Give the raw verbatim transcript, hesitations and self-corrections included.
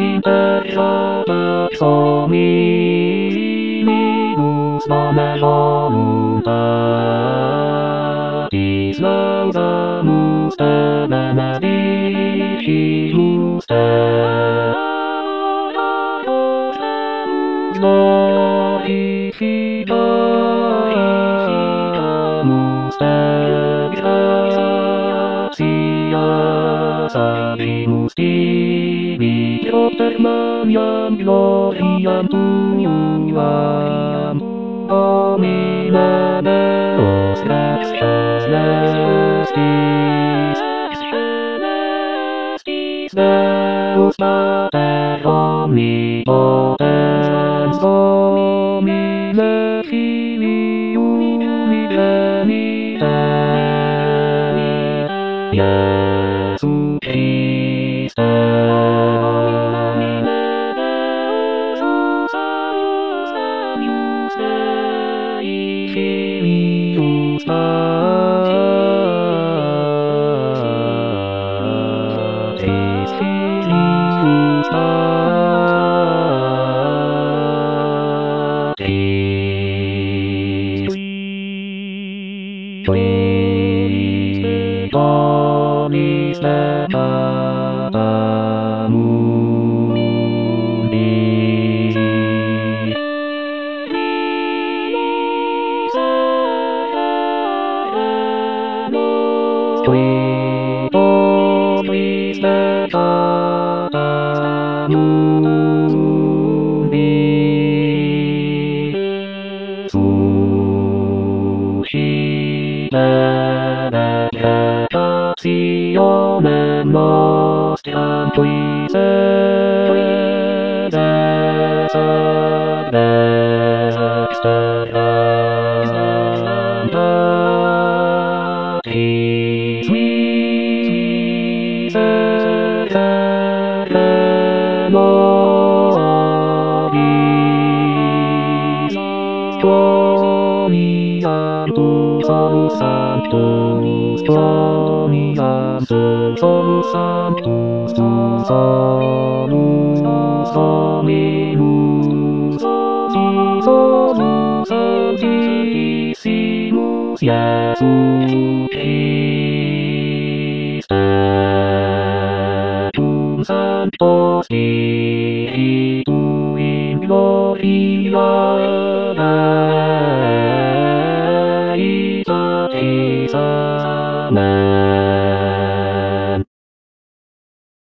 interesa personimus bona voluntatis laudamus te benedicimus te glorificamus te gratias abimus tibi propter maniam gloriam tuam Domine Deus Rex Celestis Deus Pater Omnipotens Domine Filius Unigenitus Iesu Christe Filius Patris Filius Patris Qui donis te pata mundi Qui donis te pata mundi Suscite Deprecationem nostram qui sedes ad dexteram Patris miserere nobis Quoniam tu solus sanctus Quoniam tu solus sanctus tu solus hominus tu solus sanctissimus Iesu Christe cum sancto Spiritu in gloria